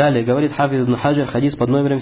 Далее говорит Хафиз ибн Хаджар, хадис под номером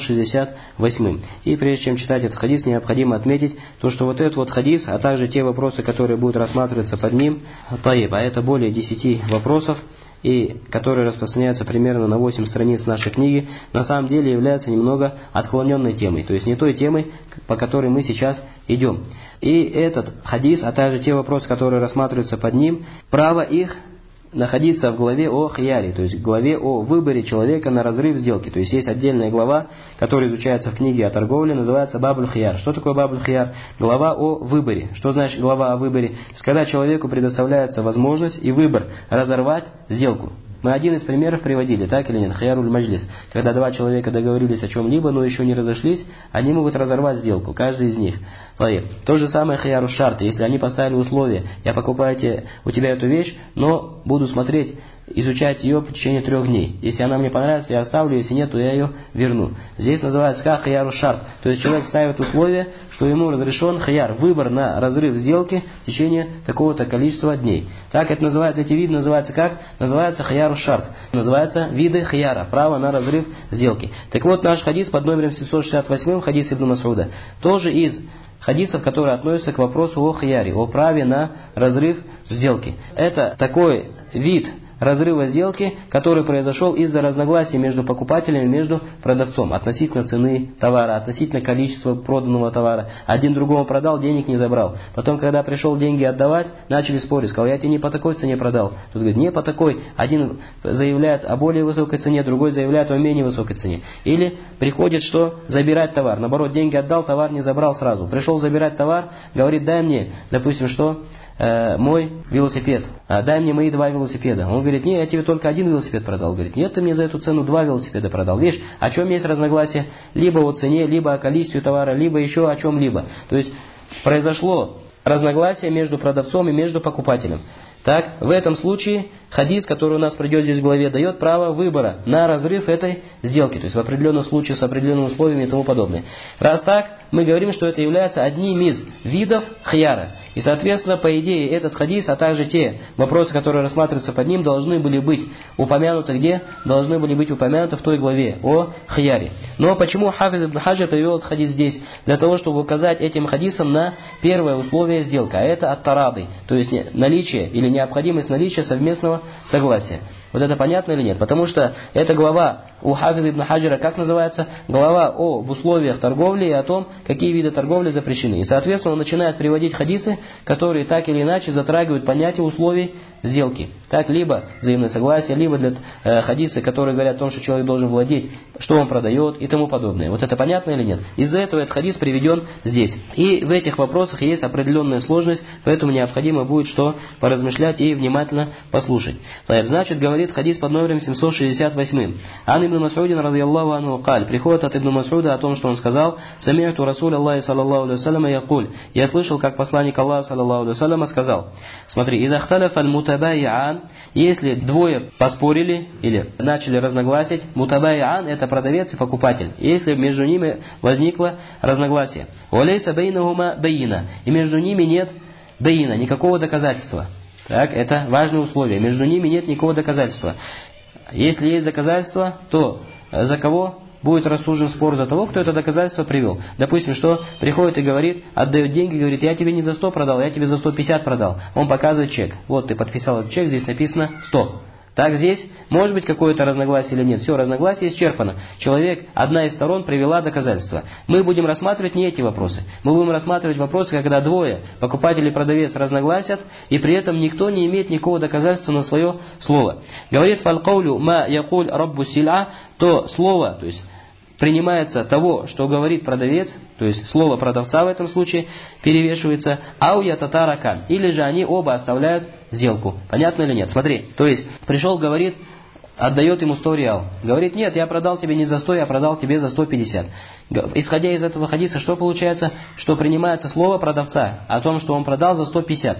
768. И прежде чем читать этот хадис, необходимо отметить то, что вот этот вот хадис, а также те вопросы, которые будут рассматриваться под ним, таиб, а это более 10 вопросов, и которые распространяются примерно на 8 страниц нашей книги, на самом деле являются немного отклоненной темой, то есть не той темой, по которой мы сейчас идем. И этот хадис, а также те вопросы, которые рассматриваются под ним, право их находиться в главе о хияре, то есть в главе о выборе человека на разрыв сделки. То есть есть отдельная глава, которая изучается в книге о торговле, называется Бабуль Хияр. Что такое Бабуль Хияр? Глава о выборе. Что значит глава о выборе? То есть когда человеку предоставляется возможность и выбор разорвать сделку. Мы один из примеров приводили, так или нет? Хияруль маджлис. Когда два человека договорились о чем-либо, но еще не разошлись, они могут разорвать сделку, каждый из них. То же самое хияру шарт. Если они поставили условие: я покупаю у тебя эту вещь, но буду смотреть, изучать ее в течение 3 дней. Если она мне понравится, я оставлю, если нет, то я ее верну. Здесь называется как хияру шарт. То есть человек ставит условие, что ему разрешен хияр, выбор на разрыв сделки в течение такого-то количества дней. Так это называется, эти виды называются как? Называется хияру шарт. Называется виды хияра, право на разрыв сделки. Так вот, наш хадис под номером 768, хадис Ибн Мас'уда, тоже из хадисов, которые относятся к вопросу о хияре, о праве на разрыв сделки. Это такой вид разрыва сделки, который произошел из-за разногласий между покупателем и между продавцом относительно цены товара, относительно количества проданного товара. Один другому продал, денег не забрал. Потом, когда пришел деньги отдавать, начали спорить. Сказал: я тебе не по такой цене продал. Тут говорит: не по такой. Один заявляет о более высокой цене, другой заявляет о менее высокой цене. Или приходит, что забирать товар. Наоборот, деньги отдал, товар не забрал сразу. Пришел забирать товар, говорит: дай мне, допустим, что мой велосипед, дай мне мои 2 велосипеда. Он говорит: нет, я тебе только 1 велосипед продал. Говорит: нет, ты мне за эту цену 2 велосипеда продал. Видишь, о чем есть разногласие? Либо о цене, либо о количестве товара, либо еще о чем-либо. То есть произошло разногласие между продавцом и между покупателем. Так, в этом случае хадис, который у нас придет здесь в главе, дает право выбора на разрыв этой сделки, то есть в определенных случаях с определенными условиями и тому подобное. Раз так, мы говорим, что это является одним из видов хияра. И, соответственно, по идее, этот хадис, а также те вопросы, которые рассматриваются под ним, должны были быть упомянуты где? Должны были быть упомянуты в той главе о хияре. Но почему Хафиз ибн Хаджар привел этот хадис здесь? Для того, чтобы указать этим хадисом на первое условие сделки, а это ат-тарады, то есть наличие или необходимость наличия совместного согласия. Вот это понятно или нет? Потому что эта глава у Хафиза ибн Хаджара как называется? Глава об условиях торговли и о том, какие виды торговли запрещены. И, соответственно, он начинает приводить хадисы, которые так или иначе затрагивают понятие условий сделки. Так, либо взаимное согласие, либо для хадисы, которые говорят о том, что человек должен владеть, что он продает и тому подобное. Вот это понятно или нет? Из-за этого этот хадис приведен здесь. И в этих вопросах есть определенная сложность, поэтому необходимо будет что поразмышлять и внимательно послушать. Значит, говорит хадис под номером 768. Ан ибн Мас'удин радийаллаху анху каль. Приходит от ибн Мас'уда о том, что он сказал: «Сами'ту Расуль Аллахи саллаллаху алейхи вассаляма якуль». Я слышал, как посланник Аллаха саллаллаху алейхи вассаляма сказал. Смотри, «Ида хталяфа аль-мутабай'ан». Если двое поспорили или начали разногласить, мутабай'ан — это продавец и покупатель. Если между ними возникло разногласие. «Валейса бейнахума байина». И между ними нет байина, никакого доказательства. Так, это важное условие. Между ними нет никакого доказательства. Если есть доказательство, то за кого будет рассужден спор? За того, кто это доказательство привел. Допустим, что приходит и говорит, отдает деньги, говорит: я тебе не за 100 продал, я тебе за 150 продал. Он показывает чек. Вот ты подписал этот чек, здесь написано 100. Так, здесь может быть какое-то разногласие или нет. Все, разногласие исчерпано. Человек, одна из сторон привела доказательства. Мы будем рассматривать не эти вопросы. Мы будем рассматривать вопросы, когда двое, покупатель и продавец, разногласят, и при этом никто не имеет никакого доказательства на свое слово. Говорит: «Фалкаулю ма якуль раббу силь'a», то слово, то есть принимается того, что говорит продавец, то есть слово продавца в этом случае перевешивается, ау я татарака, или же они оба оставляют сделку. Понятно или нет? Смотри, то есть пришел, говорит, отдает ему 100 реал. Говорит: нет, я продал тебе не за 100, я продал тебе за 150. Исходя из этого хадиса, что получается? Что принимается слово продавца о том, что он продал за 150.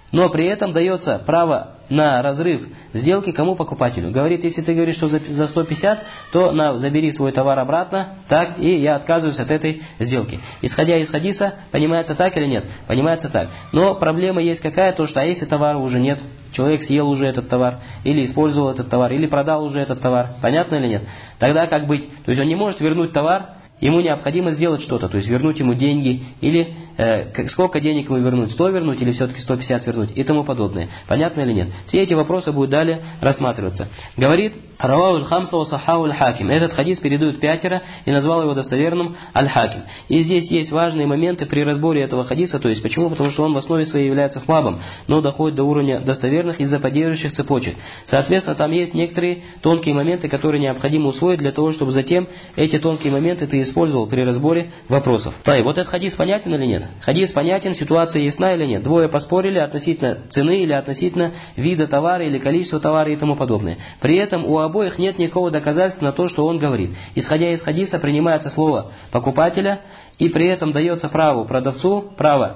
Но при этом дается право на разрыв сделки кому? Покупателю. Говорит, если ты говоришь, что за 150, то забери свой товар обратно, так, и я отказываюсь от этой сделки. Исходя из хадиса, понимается так или нет? Понимается так. Но проблема есть какая? То, что если товара уже нет, человек съел уже этот товар, или использовал этот товар, или продал уже этот товар. Понятно или нет? Тогда как быть? То есть он не может вернуть товар, ему необходимо сделать что-то, то есть вернуть ему деньги, или сколько денег ему вернуть, 100 вернуть, или все-таки 150 вернуть, и тому подобное. Понятно или нет? Все эти вопросы будут далее рассматриваться. Говорит Равау аль-Хамса ва саххаху аль-Хаким. Этот хадис передают 5 и назвал его достоверным аль-Хаким. И здесь есть важные моменты при разборе этого хадиса, то есть почему? Потому что он в основе своей является слабым, но доходит до уровня достоверных из-за поддерживающих цепочек. Соответственно, там есть некоторые тонкие моменты, которые необходимо усвоить для того, чтобы затем эти тонкие моменты ты использовал при разборе вопросов. Вот этот хадис понятен или нет? Хадис понятен, ситуация ясна или нет? Двое поспорили относительно цены или относительно вида товара или количества товара и тому подобное. При этом у обоих нет никакого доказательства на то, что он говорит. Исходя из хадиса принимается слово покупателя, и при этом дается право продавцу,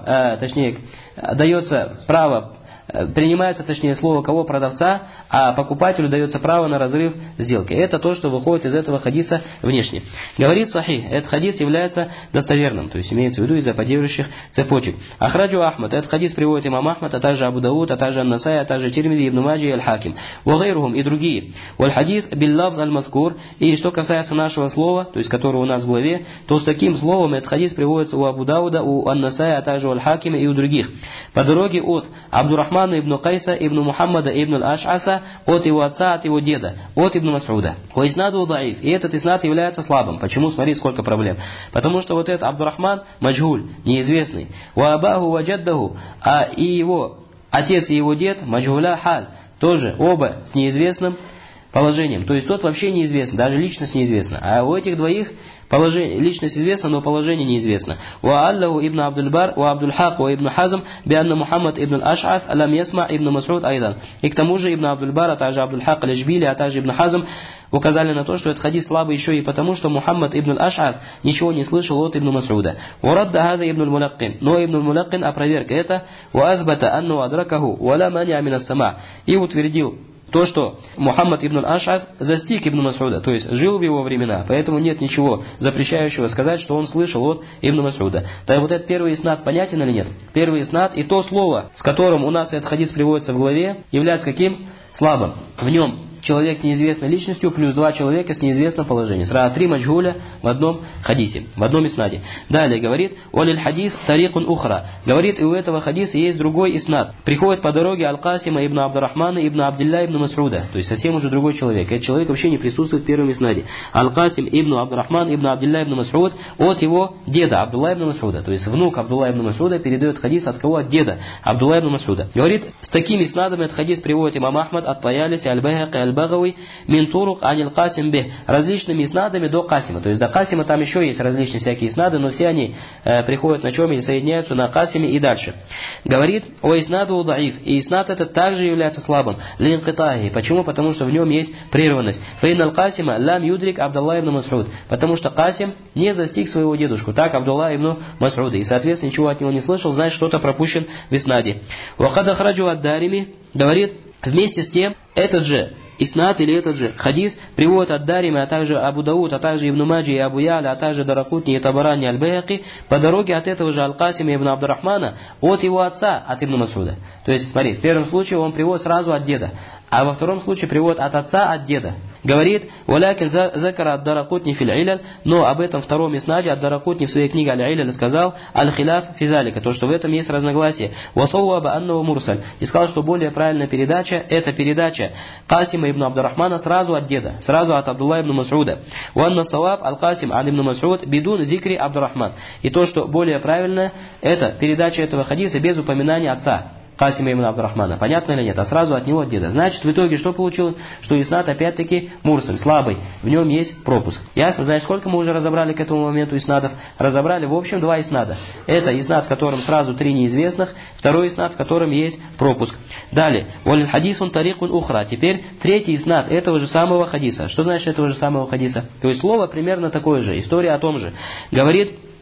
принимается слово кого? Продавца, а покупателю дается право на разрыв сделки. Это то, что выходит из этого хадиса внешне. Говорит Сахих, этот хадис является достоверным, то есть имеется в виду из-за поддерживающих цепочек. Ахраджу Ахмад, этот хадис приводит имам Ахмад, а также Абу Дауд, а также Ан-Насай, а также Тирмизи, Ибн Маджи и Аль-Хаким. Вагайрухум и другие. Валь-хадис биль-лавз аль-маскур. И что касается нашего слова, то есть которое у нас в главе, то с таким словом этот хадис приводится у Абу Дауда, у Ан-Насай, а также у Аль-Хакима и у других. По дороге от Абдуррахмана ибн Кайса, ибн Мухаммада, ибн Аль-Аш'аса, от его отца, от его деда, от ибн Мас'уда. Ва иснаду даиф. И этот иснад является слабым. Почему? Смотри, сколько проблем. Потому что вот этот Абдуррахман маджгуль, неизвестный. Ва абаху ва джаддаху, а и его отец и его дед маджгуля халь, тоже оба с неизвестным положением. То есть тот вообще неизвестен, даже личность неизвестна. А у этих двоих личность известна, но положение неизвестно. Ва аллаху ибн Абдуль-Бар, ва Абдуль-Хак, ва ибн Хазм, бианна Мухаммад ибн Аш'ас, алам ясма ибн Мас'уд айдан. И к тому же ибн Абдуль-Бар, а также Абдуль-Хак аль-Жбили, а также ибн Хазм указали на то, что этот хадис слабый еще и потому, что Мухаммад ибн Аш'ас ничего не слышал от ибн Мас'уда. Урадда хада ибн Мулаккин. Но ибн Мулаккин опроверг это. Ва азбата анну адракаху, ва ла маниа мин ас-сама. И утвердил то, что Мухаммад ибн Аш'ас застиг ибн Мас'уда, то есть жил в его времена, поэтому нет ничего запрещающего сказать, что он слышал от ибн Мас'уда. Так вот этот первый иснад понятен или нет? Первый иснад и то слово, с которым у нас этот хадис приводится в главе, является каким? Слабым. В нем человек с неизвестной личностью плюс 2 человека с неизвестным положением. Сразу 3 маджгуля в одном хадисе, в одном иснаде. Далее говорит, «Олиль хадис тарикун ухра». Говорит, и у этого хадиса есть другой иснад. Приходит по дороге Аль-Касима ибн Абдуррахмана ибн Абдилля ибн Мас'уда. То есть совсем уже другой человек. Этот человек вообще не присутствует в первом иснаде. Аль-Касим ибн Абдуррахман ибн Абдилля ибн Мас'уд от его деда Абдулла ибн Мас'уда. То есть внук Абдулла ибн Мас'уда передает хадис от кого? От деда Абдулла ибн Мас'уда. Говорит, с такими иснадами этот хадис приводит имам Ахмад, Ат-Таялиси, Аль-Байхаки, Багави, мин турук анил Касим бих, различными иснадами до Касима. То есть до Касима там еще есть различные всякие иснады, но все они приходят на чем или соединяются на Касиме и дальше. Говорит, о иснаду даиф, и иснад этот также является слабым. Линкитахи. Почему? Потому что в нем есть прерванность. Фаинал Касима лам юдрик Абдулла ибн Мас'уд. Потому что Касим не застиг своего дедушку. Так Абдулла ибн Мас'уда. И соответственно ничего от него не слышал, значит что-то пропущен в иснаде. Вакад ахраджу ад-Дарими. Говорит, вместе с тем, этот же иснад или этот же хадис приводит от Дарима, а также Абу Дауд, а также Ибн Маджи и Абу Яля, а также Даракутни и Табарани Аль-Байхаки по дороге от этого же Аль-Касима ибн Абдуррахмана от его отца, от Ибн Мас'уда. То есть, смотри, в первом случае он приводит сразу от деда, а во втором случае приводит от отца, от деда. Говорит, «Валякин закара ад-Даракутни фил иляль», но об этом втором иснаде ад-Даракутни в своей книге Аль-Иляль сказал «Аль-Хиляф физалика», то, что в этом есть разногласие. «Васауаба аннаву мурсаль», и сказал, что более правильная передача, это передача Касима ибн Абдуррахмана сразу от деда, сразу от Абдулла ибн Мас'уда. «Ванна саваб аль-Касим ад ибн Мас'уд бидун зикри Абдуррахман». И то, что более правильно, это передача этого хадиса без упоминания отца Касима ибн Абдуррахмана. Понятно или нет? А сразу от него от деда. Значит, в итоге что получилось? Что иснад опять-таки мурсаль, слабый. В нем есть пропуск. Ясно? Значит, сколько мы уже разобрали к этому моменту иснадов? Разобрали, в общем, 2 иснада. Это иснад, в котором сразу 3 неизвестных. Второй иснад, в котором есть пропуск. Далее. Валил хадисун тарикун ухра. Теперь третий иснад этого же самого хадиса. Что значит этого же самого хадиса? То есть слово примерно такое же. История о том же. Говорит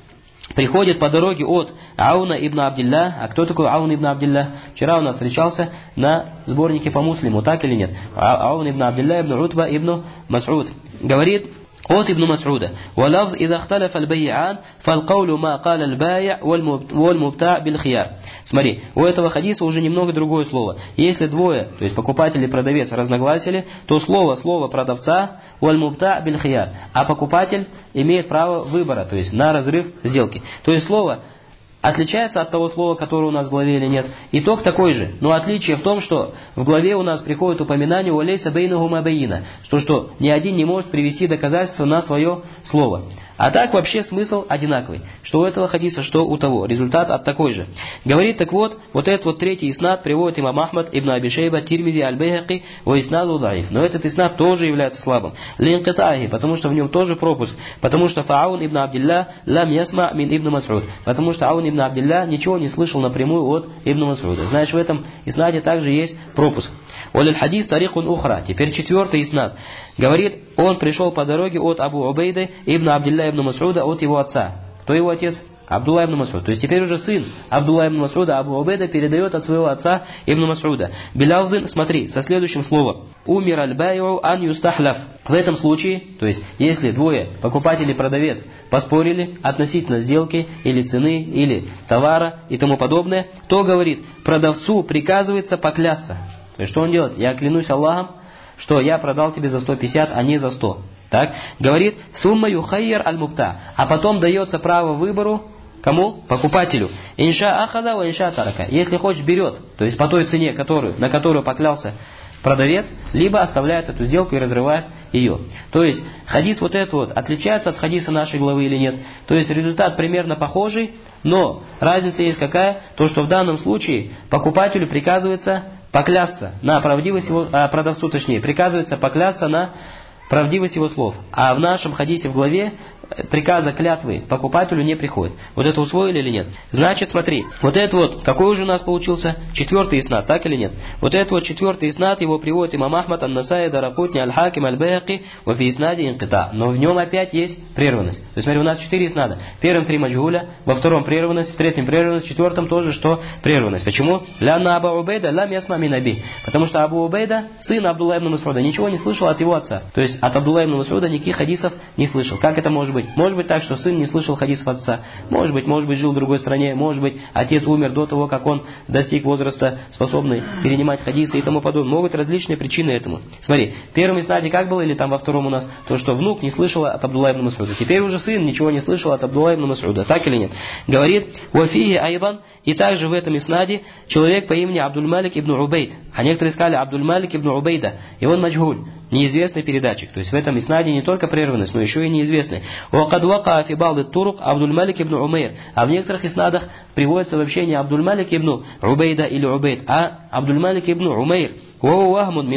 приходит по дороге от Ауна ибн Абдилля. А кто такой Аун ибн Абдилля? Вчера у нас встречался на сборнике по Муслиму, так или нет? Аун ибн Абдилля ибн Утба ибн Мас'уд. Говорит от ибн Мас'уда: «Валавз иза хталаф аль-бай'ан, фал-каулю ма каля аль-бай'я валь-мубта' биль-хияр». Смотри, у этого хадиса уже немного другое слово. Если двое, то есть покупатель и продавец, разногласили, то слово продавца валь-мубта' биль-хияр, а покупатель имеет право выбора, то есть на разрыв сделки. То есть слово отличается от того слова, которое у нас в главе или нет? Итог такой же. Но отличие в том, что в главе у нас приходит упоминание «Уалейса бейнахума бейна», что ни один не может привести доказательства на свое слово. А так вообще смысл одинаковый. Что у этого хадиса, что у того. Результат от такой же. Говорит, так вот этот вот третий иснад приводит имам Ахмад, ибн Аби Шейба, Тирмизи, аль-Байхаки, ва иснаду даиф. Но этот иснад тоже является слабым. Линкитахи, потому что в нем тоже пропуск. Потому что Фаун ибн Абдилля лам ясма мин ибн Мас'уд. Потому что Аун ибн Абдилля ничего не слышал напрямую от ибн Мас'уда. Знаешь, в этом иснаде также есть пропуск. Валиль хадис тарикун ухра. Теперь четвертый иснад. Говорит, он пришел по дороге от Абу Убейды ибн Абдилля ибн Мас'уда, от его отца. Кто его отец? Абдулла ибн Мас'уд. То есть теперь уже сын Абдулла ибн Мас'уда, Абу Убейда, передает от своего отца ибн Мас'уда. Билявзин, смотри, со следующим словом. Умир аль-бай'у ан юстахляф. В этом случае, то есть если двое, покупатель и продавец, поспорили относительно сделки или цены, или товара и тому подобное, то, говорит, продавцу приказывается поклясться. То есть что он делает? Я клянусь Аллахом, что я продал тебе за 150, а не за 100. Так, говорит, сумма юхайяр аль-мубта. А потом дается право выбору кому? Покупателю. Инша ахада ва инша тарака. Если хочешь, берет, то есть по той цене, на которую поклялся продавец, либо оставляет эту сделку и разрывает ее. То есть хадис вот этот вот отличается от хадиса нашей главы или нет? То есть результат примерно похожий, но разница есть какая? То, что в данном случае покупателю приказывается поклясться на правдивость его, продавцу точнее, приказывается поклясться на правдивость его слов. А в нашем хадисе в главе приказа клятвы покупателю не приходит. Вот это усвоили или нет? Значит, смотри, вот это вот, какой уже у нас получился? Четвертый иснад, так или нет? Вот это вот четвертый иснад, его приводит имам Ахмад, ан-Насаи, Даракутни, аль-Хаким, аль-Байхаки, ва фи иснади инкита. Но в нем опять есть прерванность. То есть, смотри, у нас 4 иснада. В первом 3 маджгуля, во втором прерванность, в третьем прерванность, в четвертом тоже что? Прерванность. Почему? Лянна Абу Убейда лам ясма мин аби. Потому что Абу Убейда, сын Абдулла ибн Мас'уда, ничего не слышал от его отца. То есть от Абдулла ибн Мас'уда никаких хадисов не слышал. Как это может быть? Может быть так, что сын не слышал хадисов отца. Может быть, жил в другой стране. Может быть, отец умер до того, как он достиг возраста, способный перенимать хадисы и тому подобное. Могут различные причины этому. Смотри, в первом иснаде как было, или там во втором у нас, то, что внук не слышал от Абдулла ибн Мас'уда. Теперь уже сын ничего не слышал от Абдулла ибн Мас'уда. Так или нет? Говорит, «Вафиги айдан», и также в этом иснаде человек по имени Абдуль-Малик ибн Убейд. А некоторые сказали Абдуль-Малик ибн Убейда. И он маджгуль, неизвестный передатчик. То есть в этом иснаде не только прерванность, но еще и неизвестный. «Вакад вака фи балды турук Абдуль-Малик ибн Умейр». А в некоторых иснадах приводится вообще не Абдуль-Малик ибн Убейда или Убейд, а Абдуль-Малик ибн Умейр. Но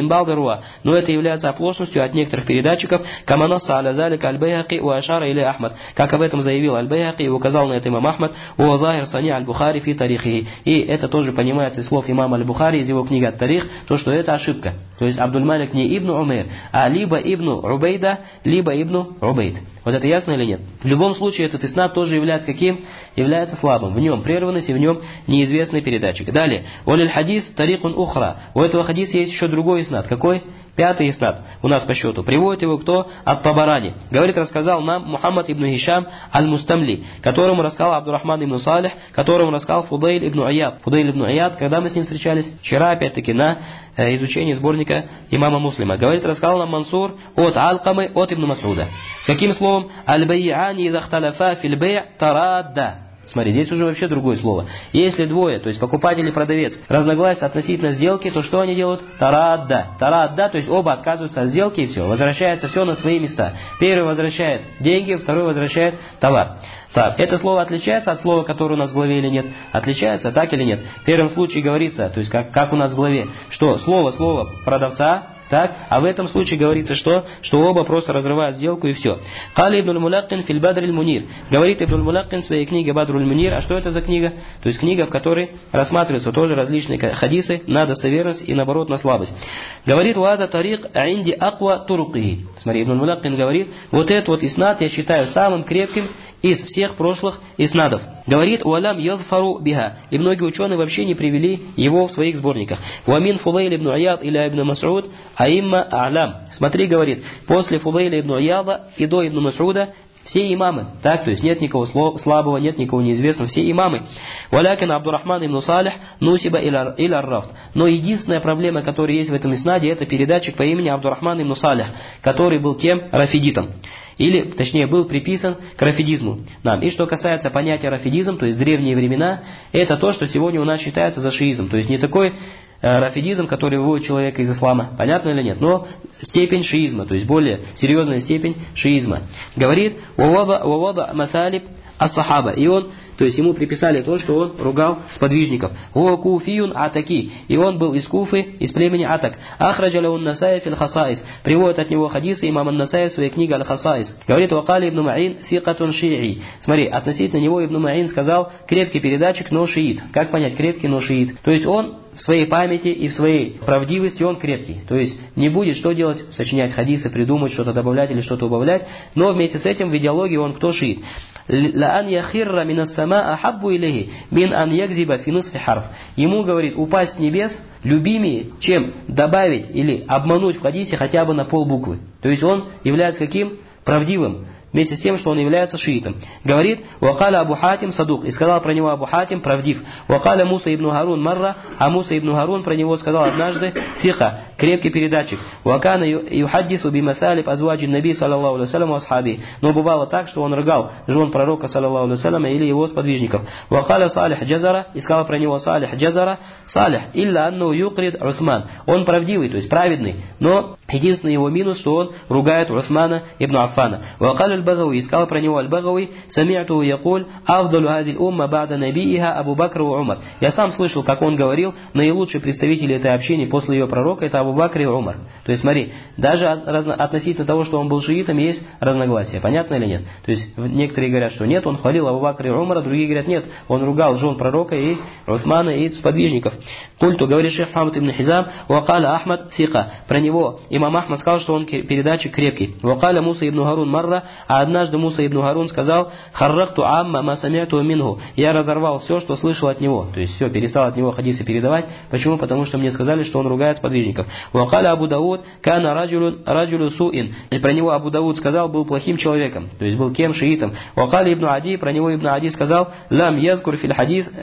это является оплошностью от некоторых передатчиков, как об этом заявил аль-Байхаки и указал на это имам Ахмад, и это тоже понимается из слов имама аль-Бухари из его книги «Ат-Тарих», то, что это ошибка. То есть Абдуль-Малик не ибн Умейр, а либо ибн Убейда, либо ибн Убейд. Вот это ясно или нет? В любом случае этот иснад тоже является каким? Является слабым. В нем прерванность и в нем неизвестный передатчик. Далее. Валиль хадис тарикун ухра. У этого хадиса есть еще другой иснад. Какой? Пятый иснад у нас по счету. Приводит его кто? Ат-Табарани. Говорит, рассказал нам Мухаммад ибн Хишам аль-Мустамли, которому рассказал Абдурахман ибн Салих, которому рассказал Фудейль ибн Аяд. Фудейль ибн Аяд, когда мы с ним встречались? Вчера, опять-таки, на изучении сборника имама Муслима. Говорит, рассказал нам Мансур от Алкамы, от ибн Мас'уда. С каким словом? Аль-Байяни идha ихталафа фил бай' тарадда. Смотри, здесь уже вообще другое слово. Если двое, то есть покупатель и продавец, разногласия относительно сделки, то что они делают? Тарадда. Тарадда, то есть оба отказываются от сделки и все. Возвращается все на свои места. Первый возвращает деньги, второй возвращает товар. Так, это слово отличается от слова, которое у нас в главе или нет? Отличается, так или нет? В первом случае говорится, то есть как у нас в главе, что слово продавца, так, а в этом случае говорится, что оба просто разрывают сделку и все. Кали ибн аль-Мулаккин филь Бадриль Мунир. Говорит ибн аль-Мулаккин в своей книге Бадруль Мунир. А что это за книга? То есть книга, в которой рассматриваются тоже различные хадисы на достоверность и наоборот на слабость. Говорит, уада тарик аинди аква турукихи. Смотри, ибн аль-Мулаккин говорит, вот этот вот иснад я считаю самым крепким из всех прошлых иснадов. Говорит, «Уалям язфару биха». И многие ученые вообще не привели его в своих сборниках. «Уамин Фудейл ибн Аяд или ибн Мас'уд аимма а'лям». Смотри, говорит, после Фудейля ибн Аяда и до ибн Мас'уда все имамы, так, то есть нет никого слабого, нет никого неизвестного, все имамы. «Валякин Абдурахман ибн Салих нусиба иля рафт». Но единственная проблема, которая есть в этом иснаде, это передатчик по имени Абдурахман ибн Салих, который был кем? Рафидитом. Или, точнее, был приписан к рафидизму. И что касается понятия рафидизм, то есть древние времена, это то, что сегодня у нас считается за шиизм. То есть не такой рафидизм, который выводит человека из ислама, понятно или нет, но степень шиизма, то есть более серьезная степень шиизма. Говорит, «Вавада масалиб ас-сахаба». И он, то есть ему приписали то, что он ругал сподвижников. «Ва куфиюн атаки». И он был из Куфы, из племени Атак. «Ахраджаля ун-Насай фил хасаис». Приводит от него хадисы имам ан-Насай в своей книге «Аль-Хасаис». Говорит, «Вакали ибн Ма'ин сикатун ши'i». Смотри, относительно него ибн Ма'ин сказал, крепкий передатчик, но шиит. Как понять крепкий, но шиит? То есть он в своей памяти и в своей правдивости он крепкий. То есть не будет что делать, сочинять хадисы, придумать, что-то добавлять или что-то убавлять. Но вместе с этим в идеологии он кто шиит? «Лаан яхирра минас сама ахаббу илейхи мин ан ягзиба фи нусфи харф». Ему, говорит, упасть с небес любимее, чем добавить или обмануть в хадисе хотя бы на полбуквы. То есть он является каким? Правдивым. Вместе с тем, что он является шиитом. Говорит, «Вакаля Абу Хатим садук». И сказал про него Абу Хатим правдив. «Вакаля Муса ибн Харун марра». А Муса ибн Харун про него сказал однажды, «Сиха», крепкий передатчик. «Вакана юхаддису бимасалиб азваджин наби саллаллаху алейхи вассалям асхаби». Но бывало так, что он рыгал жен пророка саллаллаху алейхи вассалям или его сподвижников. «Вакаля Салих Джазара». И сказал про него Салих Джазара, «Салих, илля анну юкрид Усман». Он правдивый, то есть праведный, но единственный его минус, что он ругает Усмана ибн Аффана. «Вакаля Багауи», сказал про него Аль-Багауи, «Сами'ту якуль афдалу хазиль умма ба'да набииха Абу Бакр и Умар». Я сам слышал, как он говорил, наилучший представитель этой общины после ее пророка это Абу Бакр и Умар. То есть смотри, даже относительно того, что он был шиитом, есть разногласия. Понятно или нет? То есть некоторые говорят, что нет, он хвалил Абу Бакра и Умара, другие говорят, нет, он ругал жен пророка и Усмана и сподвижников. Культу, говорит шейх Мухаммад ибн Хизам, «Вакаля Ахмад сика». Про него имам Ахмад сказал, что он передатчик крепкий. «Вакаля Муса ибн Харун марра». А однажды Муса ибн Харун сказал, «Харрахту амма ма сами'ту минху». Я разорвал все, что слышал от него. То есть все, перестал от него хадисы передавать. Почему? Потому что мне сказали, что он ругает сподвижников. «Вакаля Абу Дауд кана раджулю суин». И про него Абу Дауд сказал, был плохим человеком. То есть был кем? Шиитом. «Вакаля ибн Ади». Про него ибн Ади сказал, «Лам юзкар фил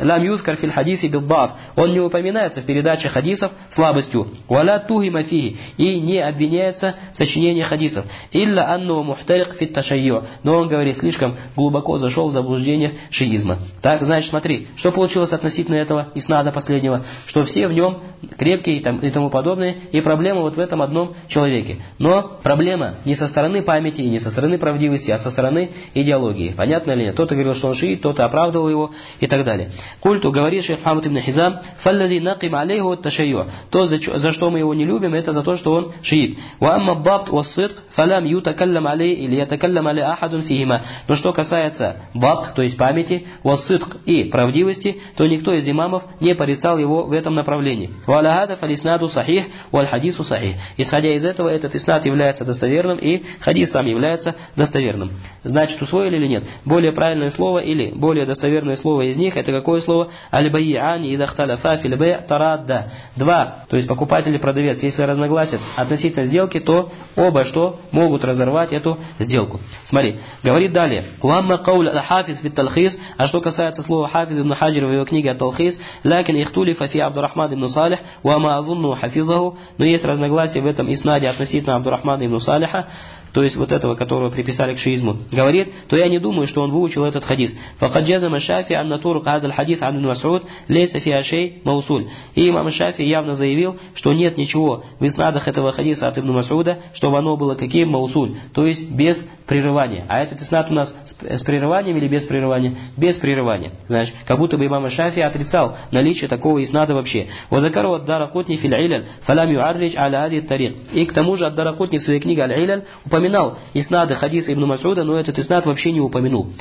хадиси биддаф». Он не упоминается в передаче хадисов слабостью. «Валя тухима фихи». И не обвиняется в сочинении хадисов. «Илля анну мухтарик фит ташайю». Но он, говорит, слишком глубоко зашел в заблуждение шиизма. Так, значит, смотри, что получилось относительно этого иснада последнего, что все в нем крепкие и тому подобное, и проблема вот в этом одном человеке. Но проблема не со стороны памяти и не со стороны правдивости, а со стороны идеологии. Понятно или нет? Кто-то говорил, что он шиит, кто-то оправдывал его и так далее. Культу, говорит шейх Мухаммад ибн Хизам, «Фаллади наким алейху ташайю». То, за что мы его не любим, это за то, что он шиит. «Ва амма бабт ва сидк фалам ютакаллам алей или ятакаллам алей ахадун фихима». Но что касается бабт, то есть памяти, ва сидк и правдивости, то никто из имамов не порицал его в этом направлении. «Ва аля хада фалиснаду сахих, валь хадису сахих». Исходя из этого, этот иснад является достоверным, и хадис сам является достоверным. Значит, усвоили или нет? Более правильное слово или более достоверное слово из них, это какое слово? «Аль-байяни идахталяфа фил бэй' тарадда». Два, то есть покупатель и продавец, если разногласят относительно сделки, то оба что? Могут разорвать эту сделку. Смотри, говорит далее. «Уамма кауль хафиз фит талхис». А что касается слова хафиз ибн Хаджир в его книге «Ат-Талхис», «Лакин ихтулифа фи Абдурахман ибн Салих, уама азунну хафизаху». Но есть разногласия в этом иснаде относительно Абдурахмана ибн Салиха, то есть вот этого, которого приписали к шиизму, говорит, то я не думаю, что он выучил этот хадис. «Факад джазама Шафи анна турук адаль хадис ан ибн Мас'уд лейса фи ашей маусуль». И имам Шафи явно заявил, что нет ничего в иснадах этого хадиса от ибн Мас'уда, чтобы оно было каким маусуль, то есть без прерывания. А этот иснад у нас с прерыванием или без прерывания? Без прерывания. Значит, как будто бы имам Шафи отрицал наличие такого иснада вообще. «Вазакару ад-Даракутни фил иляль фалам юарридж аля ади тарик». И к тому же ад-Даракутни в своей книге «Аль-Иляль» упоминал иснады хадиса ибн Мас'уда, но этот иснад вообще не упомянул.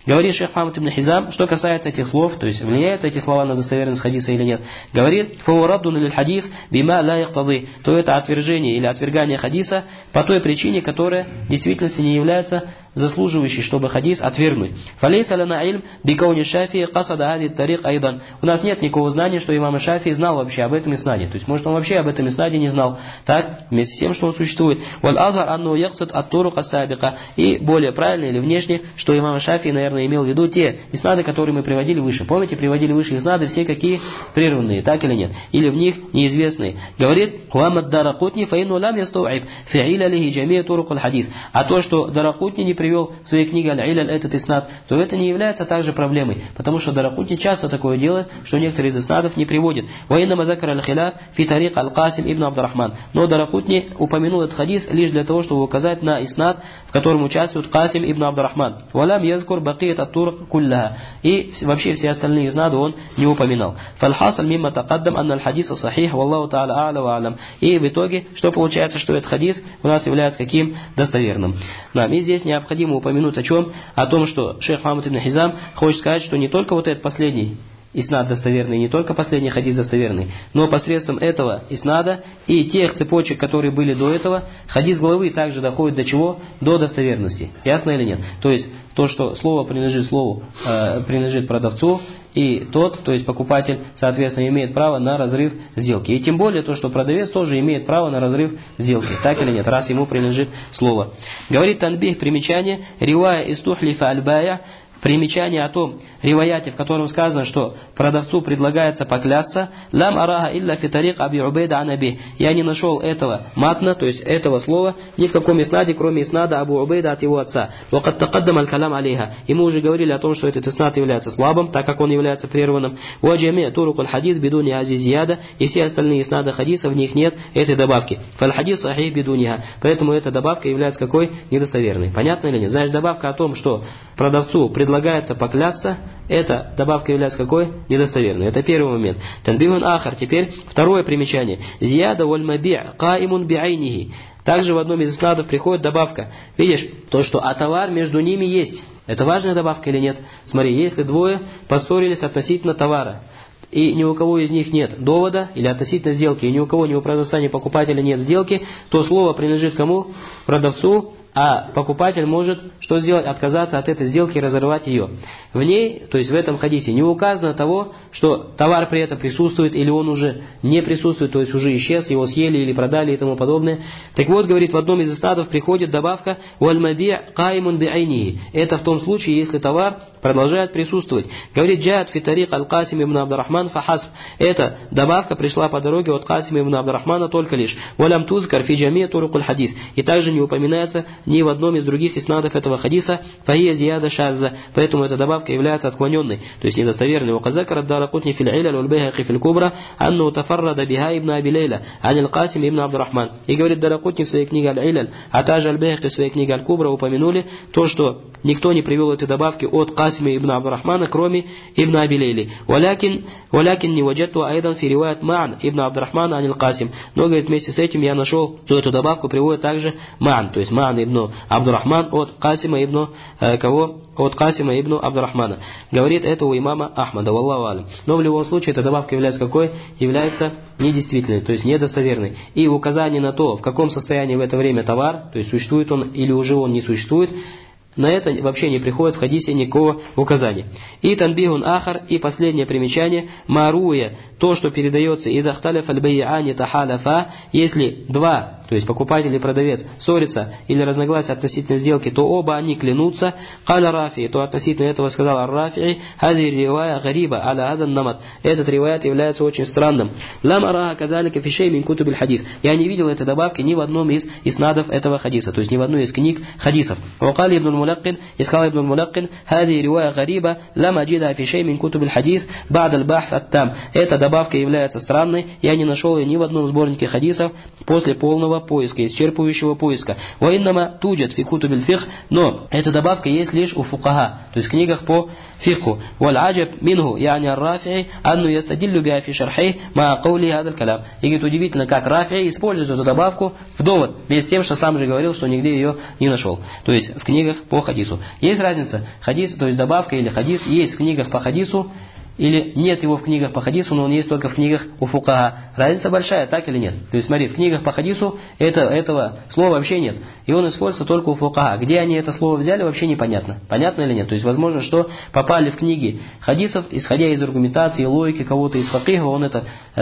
Говорит шейх Мухаммад ибн Хизам, что касается этих слов, то есть влияют эти слова на достоверность хадиса или нет, говорит, фаураддун лиль хадис бима ла яхтады, то это отвержение или отвергание хадиса по той причине, которая в действительности не является заслуживающей, чтобы хадис отвергнуть. Фалейса лана ильм бикауни Шафии касада ади тарик айдан. У нас нет никакого знания, что имам Шафии знал вообще об этом иснаде. То есть, может, он вообще об этом иснаде не знал. Так, вместе с тем, что он существует. Валь азар анну яксад ат-турука сабика. И более правильно или внешне, что имам Шафии, наверное, имел в виду те иснады, которые мы приводили выше. Помните, приводили выше иснады, все какие прерванные, так или нет? Или в них неизвестные. Говорит, хуамад даракутни фаину лам ястауиб фи'иля лихи джамия турук аль-хадис. А то, что Даракутни не привел в своей книге Аль-Иляль этот иснад, то это не является также проблемой, потому что Даракутни часто такое делает, что некоторые из иснадов не приводит. Ваинна закар аль-хиляф фи тарик аль-Касим ибн Абдурахман. Но Даракутни упомянул этот хадис лишь для того, чтобы указать на иснад, в котором участвует Касим ибн Абдурахман. Валам язкур бакият ат-турук куллаха. И вообще все остальные иснады он не упоминал. Фальхасаль мимма тақаддам анна аль-хадиса сахих, валлаху та'аля а'ля ва алям. И в итоге, что получается, что этот хадис у нас является каким? Достоверным. И здесь необходимо упомянуть о чем? О том, что шейх Мухаммад ибн Хизам хочет сказать, что не только вот этот последний иснад достоверный, не только последний хадис достоверный, но посредством этого иснада и тех цепочек, которые были до этого, хадис главы также доходит до чего? До достоверности. Ясно или нет? То есть, то, что слово принадлежит продавцу, и тот, то есть покупатель, соответственно, имеет право на разрыв сделки. И тем более то, что продавец тоже имеет право на разрыв сделки. Так или нет, раз ему принадлежит слово. Говорит Танбих, примечание, ривая истухлифа аль-бая, примечание о том риваяте, в котором сказано, что продавцу предлагается поклясться, лам арага илля фи тарик аби убейда анаби. Я не нашел этого матна, то есть этого слова, ни в каком иснаде, кроме иснада Абу Убейда от его отца. Вакад тақаддам аль-калам алейха. И мы уже говорили о том, что этот иснад является слабым, так как он является прерванным. Ваджами турук аль-хадис бидуни азизияда. И все остальные иснады хадиса, в них нет этой добавки. Фаль-хадис сахих бидуниха. Поэтому эта добавка является какой? Недостоверной. Понятно или нет? Значит, добавка о том, что продавцу предлагается поклясться, эта добавка является какой? Недостоверной. Это первый момент. Танбихун ахар. Теперь второе примечание. Зияда валь маби' каимун би'айнихи. Также в одном из иснадов приходит добавка. Видишь, то, что товар между ними есть. Это важная добавка или нет? Смотри, если двое поссорились относительно товара, и ни у кого из них нет довода, или относительно сделки, и ни у кого, ни у продавца, ни покупателя нет сделки, то слово принадлежит кому? Продавцу, а покупатель может что сделать? Отказаться от этой сделки и разорвать ее. В ней, то есть в этом хадисе, не указано того, что товар при этом присутствует или он уже не присутствует, то есть уже исчез, его съели или продали и тому подобное. Так вот, говорит, в одном из иснадов приходит добавка «Валь-маби' каимун би'айнихи». Это в том случае, если товар продолжает присутствовать. Говорит, «Джаат фи тарик аль-Касим ибн Абдурахман фахасб». Эта добавка пришла по дороге от Касима ибн Абдурахмана только лишь. «Валям тузкар фи джами турук аль-хадис». И также не упоминается ни в одном из других иснадов этого хадиса «Фахия зияда шазза». Поэтому эта добавка является отклоненной, то есть недостоверной. «Указакар ад-Даракутни фил иляль валь-Байхақи фил кубра анну тафаррада биха ибн Аби Лейла ан аль-Касим ибн Абдурахман». И говорит Даракутни в своей книге Аль-Иляль, а также Аль-Байхақи в своей книге Аль-Кубра упомянули то, что никто не привел этой добавки от Касима ибн Абдурахмана, кроме ибн Аби Лейли. «Валякин не ваджатту айдан фи риваят Ма'ан ибн Абдурахмана анил Касим». Но, говорит, вместе с этим я нашел, что эту добавку приводит также Ма'ан, то есть Ма'ан ибн Абдурахман от Касима ибн От Касима ибн Абдурахмана. Говорит это у имама Ахмада, валлаху алям. Но в любом случае эта добавка является какой? Является недействительной, то есть недостоверной. И указание на то, в каком состоянии в это время товар, то есть существует он или уже он не существует, на это вообще не приходит в хадисе никакого указания. И танбихун ахар, и последнее примечание, маруя, то, что передается идахталяф аль-байяани тахаляфа, если два, то есть покупатель и продавец, ссорятся или разногласия относительно сделки, то оба они клянутся, каля Рафи, то относительно этого сказал Ар-Рафи, хази ривая гариба аля азан намат. Этот риваят является очень странным. Лам араха казалика фишей мин кутубиль хадис. Я не видел этой добавки ни в одном из иснадов этого хадиса, то есть ни в одной из книг хадисов. Вакали ибн الملقن إسقال ابن الملقن هذه رواية غريبة لم أجدها في شيء من كتب الحديث بعد البحث التام. Эта добавка является странной, я не нашел ее ни в одном сборнике хадисов после полного полного поиска, исчерпывающего поиска. Ваиннама туджат фи кутубиль фикх, но эта добавка есть лишь у фукаха, то есть в книгах по фикху. Валь аджаб минху, яни ар-Рафи'и, анну ястадиллю биа фи шархи ма каули хадаль калям. И говорит, удивительно, как Рафи'и использует эту добавку в довод, вместе с тем, что сам же говорил, что нигде ее не нашел. То есть в книгах по хадису. Есть разница, хадис, то есть добавка или хадис, есть в книгах по хадису, или нет его в книгах по хадису, но он есть только в книгах у фукаха. Разница большая, так или нет? То есть смотри, в книгах по хадису этого слова вообще нет. И он используется только у фукаха. Где они это слово взяли, вообще непонятно. Понятно или нет? То есть возможно, что попали в книги хадисов, исходя из аргументации, логики кого-то из факиха, он это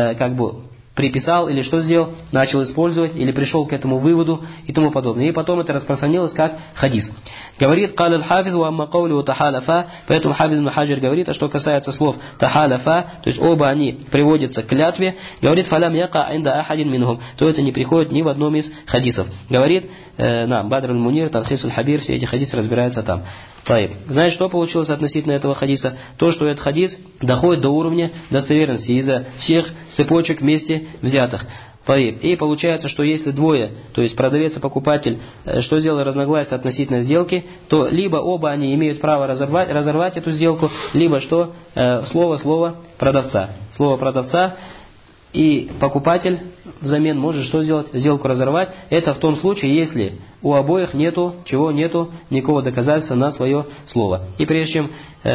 приписал или что сделал, начал использовать или пришел к этому выводу и тому подобное. И потом это распространилось как хадис. Говорит «Кал аль-хафиз ва амма каули тахаляфа», поэтому хафиз ибн Хаджар говорит, а что касается слов тахаляфа, то есть оба они приводятся к клятве, говорит «Фалям яка инда ахадин минхум», то это не приходит ни в одном из хадисов. Говорит Бадр аль-Мунир, Талхис аль-Хабир, все эти хадисы разбираются там. Знаешь, что получилось относительно этого хадиса? То, что этот хадис доходит до уровня достоверности из-за всех цепочек вместе взятых. И получается, что если двое, то есть продавец и покупатель, что сделали разногласия относительно сделки, то либо оба они имеют право разорвать эту сделку, либо что слово продавца. Слово продавца и покупатель взамен может что сделать? Сделку разорвать. Это в том случае, если у обоих нету никакого доказательства на свое слово. И прежде чем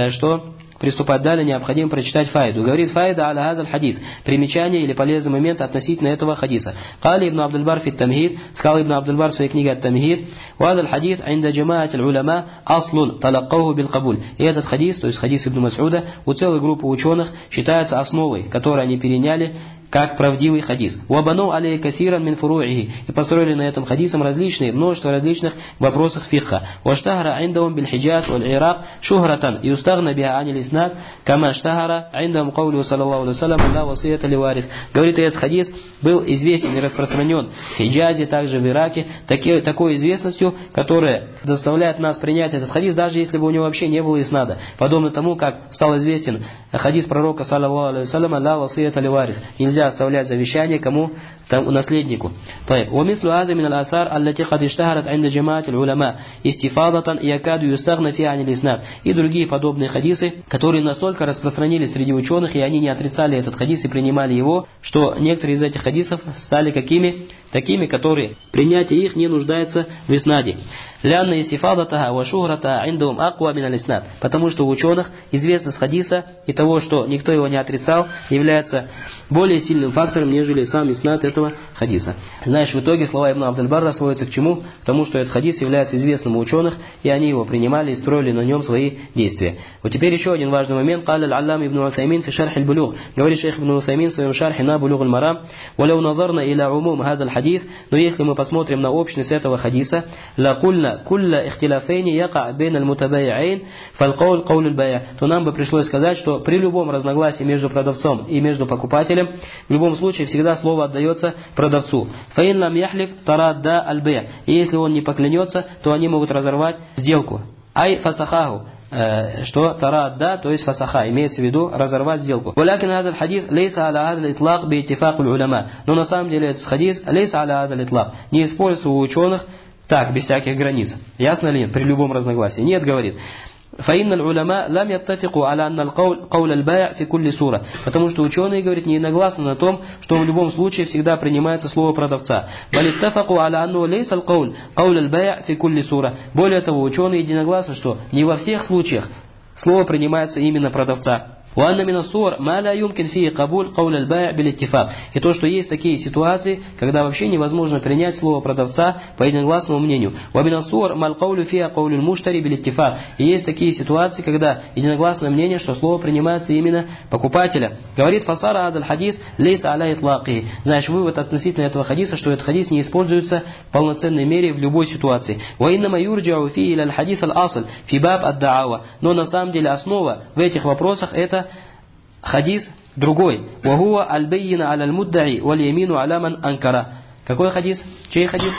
приступать далее, необходимо прочитать файду. Говорит файда аля хазаль хадис. Примечание или полезный момент относительно этого хадиса. Кали ибн Абдул-Бар фи тамхид. Сказал ибн Абдул-Бар в своей книге «Ат-Тамхид». Вадаль хадис инда джамаат аль-уляма аслун талаккаху бил-кабуль. И этот хадис, то есть хадис ибн Мас'уда, у целой группы ученых считается основой, которую они переняли как правдивый хадис. Уабану алей касиран мин фуруихи. И построили на этом хадисом множество различных вопросов фикха. Уаштахара айндавум биль хиджаз валь ирак шухратан. И устагна биха анил иснад, кама штахара айндавум каулю саллаллаху алейхи вассалям ла васията ли варис. Говорит, этот хадис был известен и распространен в Хиджазе, также в Ираке, такой известностью, которая заставляет нас принять этот хадис, даже если бы у него вообще не было иснада. Подобно тому, как стал известен хадис пророка саллаллаху алейхи вассалям ла васията ли варис. Нельзя оставлять завещание кому? Наследнику. ومثل هذا من الآثار التي قد اشتهرت عند جماعة العلماء استفاضة يكاد يستغنى فيها عن الإسناد. И другие подобные хадисы, которые настолько распространились среди ученых, и они не отрицали этот хадис и принимали его, что некоторые из этих хадисов стали какими? Такими, которые принятие их не нуждается в иснаде. Лянна истифадатаха ва шухратаха индахум аква мин аль-иснад. Потому что у ученых известность хадиса и того, что никто его не отрицал, является более сильным фактором, нежели сам иснад этого хадиса. Знаешь, в итоге слова ибн Абдул-Барра сводятся к чему? К тому, что этот хадис является известным у ученых, и они его принимали и строили на нем свои действия. Вот теперь еще один важный момент. Каля аль-Аллам ибн Усаймин фи шарх аль-Булуг. Говорит шейх ибн Усаймин в своем шархе на Булуг аль-Марам. Валяу назарна иля умум хадаль хадис. Но если мы посмотрим на общность этого хадиса, лакульна кулла ихтиляфейни яка бейн аль-мутабайяин фалкауль кауль аль-байя, то нам бы пришлось сказать, что при любом разногласии между продавцом и между покупателем, в любом случае всегда слово отдается продавцу. Фаин лам яхлиф тарадда аль-бай. И если он не поклянется, то они могут разорвать сделку. Ай фасахаху. Что тарадда, то есть фасаха, имеется в виду разорвать сделку. Валякин хадаль хадис лейса аля хадаль итлак би иттифак уль-уляма. Но на самом деле этот хадис лейса аля хадаль итлак. Не используется у ученых так, без всяких границ. Ясно ли нет? При любом разногласии. Нет, говорит. فإن العلماء لم يتفقوا على أن قول البائع في كل سورة. Потому что ученые, говорят, не единогласны на том, что в любом случае всегда принимается слово продавца. بل اتفقوا على أنه ليس القول قول البائع في كل سورة. Более того, ученые единогласны, что не во всех случаях слово принимается именно продавца. وأن من الصور ما لا يمكن فيه قبول قول البائع بالاتفاق. И то, что есть такие ситуации, когда вообще невозможно принять слово продавца по единогласному мнению. ومن الصور ما القول فيها قول المشتري بالاتفاق. И есть такие ситуации, когда единогласное мнение, что слово принимается именно покупателя. Говорит фасара адаль хадис лейса аля итлаки. Знаешь, вывод относительно этого хадиса, что этот хадис не используется в полноценной мере в любой ситуации. وإنما يرجع فيه إلى الحديث الأصل في باب الدعوة. Но на самом деле основа в этих вопросах это хадис другой. وهو البين على المدعي واليمين على من أنكره. Какой хадис? Чей хадис?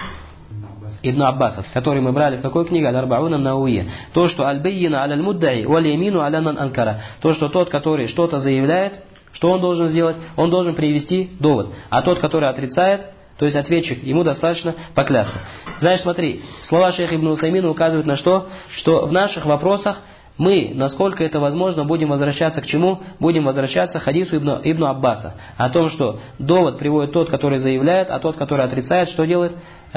Ибн Аббасов, который мы брали в какой книге? Аль-Арбауна Науия. То, что аль-баййина аля аль-муддаи валь-ямину аля ман анкара. То, что тот, который что-то заявляет, что он должен сделать? Он должен привести довод. А тот, который отрицает, то есть ответчик, ему достаточно поклясться. Значит, смотри, слова шейха Ибн Усаймина указывают на что в наших вопросах мы, насколько это возможно, будем возвращаться к чему? Будем возвращаться к хадису Ибн Аббаса. О том, что довод приводит тот, который заявляет, а тот, который отрицает, что делает?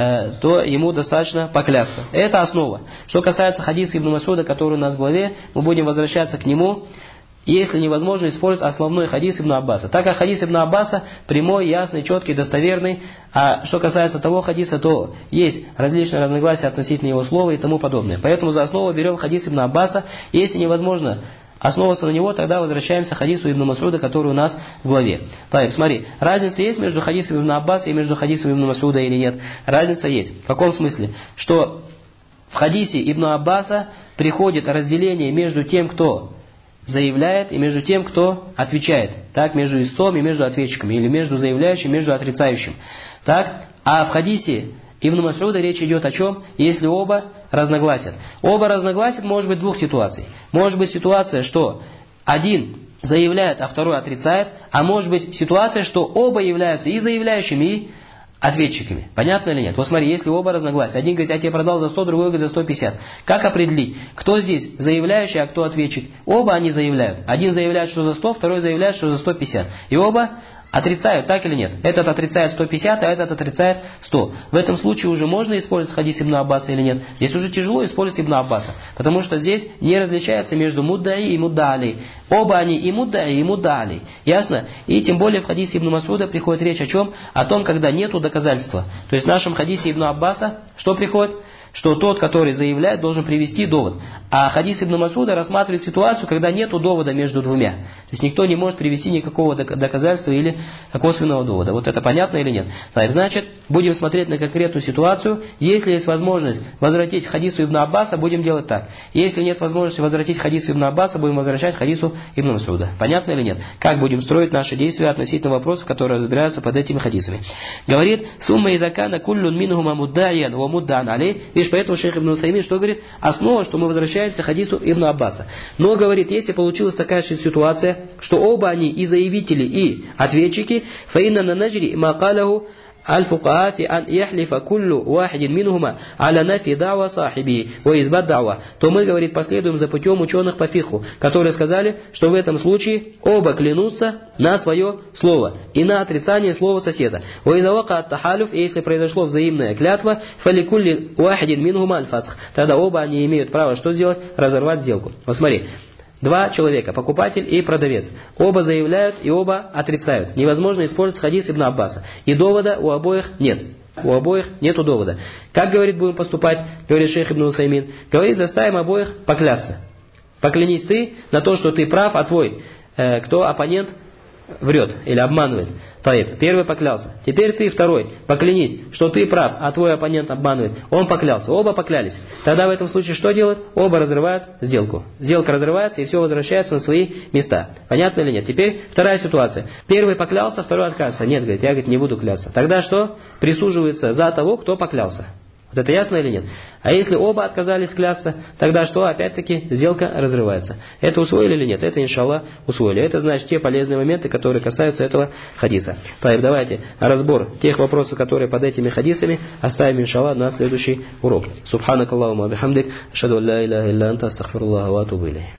То ему достаточно поклясться. Это основа. Что касается хадиса Ибн Масуда, который у нас в главе, мы будем возвращаться к нему, если невозможно использовать основной хадис Ибн Аббаса. Так как хадис Ибн Аббаса прямой, ясный, четкий, достоверный, а что касается того хадиса, то есть различные разногласия относительно его слова и тому подобное. Поэтому за основу берем хадис Ибн Аббаса. Если невозможно основываться на него, тогда возвращаемся к хадису Ибн Масуда, который у нас в главе. Так, смотри, разница есть между хадисом Ибн Аббаса и между хадисом Ибн Масуда или нет? Разница есть. В каком смысле? Что в хадисе Ибн Аббаса приходит разделение между тем, кто заявляет, и между тем, кто отвечает. Так, между истцом и между ответчиками. Или между заявляющим и между отрицающим. Так, а в хадисе Ибн Масуда речь идет о чем? Если оба разногласят. Оба разногласят, может быть, двух ситуаций. Может быть ситуация, что один заявляет, а второй отрицает. А может быть ситуация, что оба являются и заявляющими, и ответчиками. Понятно или нет? Вот смотри, если оба разногласия. Один говорит, я тебе продал за 100, другой говорит за 150. Как определить, кто здесь заявляющий, а кто ответчик? Оба они заявляют. Один заявляет, что за 100, второй заявляет, что за 150. И оба отрицают, так или нет? Этот отрицает 150, а этот отрицает 100. В этом случае уже можно использовать хадис Ибн Аббаса или нет? Здесь уже тяжело использовать Ибн Аббаса, потому что здесь не различается между муддаи и муддали. Оба они и муддаи, и муддали. Ясно? И тем более в хадисе Ибн Масуда приходит речь о чем? О том, когда нету доказательства. То есть в нашем хадисе Ибн Аббаса что приходит? Что тот, который заявляет, должен привести довод. А хадис Ибн Масуда рассматривает ситуацию, когда нету довода между двумя. То есть никто не может привести никакого доказательства или косвенного довода. Вот это понятно или нет? Так, значит, будем смотреть на конкретную ситуацию. Если есть возможность возвратить хадису Ибн Аббаса, будем делать так. Если нет возможности возвратить хадису Ибн Аббаса, будем возвращать хадису Ибн Масуда. Понятно или нет? Как будем строить наши действия относительно вопросов, которые разбираются под этими хадисами? Говорит, сумма изакана куллун минхума муддаян ва муддан алей. Поэтому шейх Ибн Усаймин что говорит? Основа, что мы возвращаемся к хадису Ибн Аббаса. Но, говорит, если получилась такая же ситуация, что оба они и заявители, и ответчики, فَإِنَّ نَنَجْرِ مَا قَالَهُ الفقهاء في أن يحلف كل واحد منهما على نفي دعوى صاحبه وإثبات دعوى, то мы, говорит, последуем за путем ученых по фикху, которые сказали, что в этом случае оба клянутся на свое слово и на отрицание слова соседа. وإذا وقع التحالف, и если произошло взаимная клятва, فلكل واحد منهما الفسخ, тогда оба они имеют право что сделать? Разорвать сделку. Вот смотри. Два человека, покупатель и продавец. Оба заявляют и оба отрицают. Невозможно использовать хадис Ибн Аббаса. И довода у обоих нет. У обоих нету довода. Как, говорит, будем поступать, говорит шейх Ибн Усаймин? Говорит, заставим обоих поклясться. Поклянись ты на то, что ты прав, а твой, оппонент, врет или обманывает. Таиб, первый поклялся. Теперь ты, второй, поклянись, что ты прав, а твой оппонент обманывает. Он поклялся, оба поклялись. Тогда в этом случае что делают? Оба разрывают сделку. Сделка разрывается, и все возвращается на свои места. Понятно или нет? Теперь вторая ситуация. Первый поклялся, второй отказался. Нет, говорит, я, говорит, не буду клясться. Тогда что? Присуживается за того, кто поклялся. Вот это ясно или нет? А если оба отказались клясться, тогда что? Опять-таки сделка разрывается. Это усвоили или нет? Это, иншаллах, усвоили. Это, значит, те полезные моменты, которые касаются этого хадиса. Так, давайте разбор тех вопросов, которые под этими хадисами, оставим, иншаллах, на следующий урок. Субханакаллахумма бихамдик, ашхаду ан ла иляха илля анта, астагфируллаха ва атубу илейх.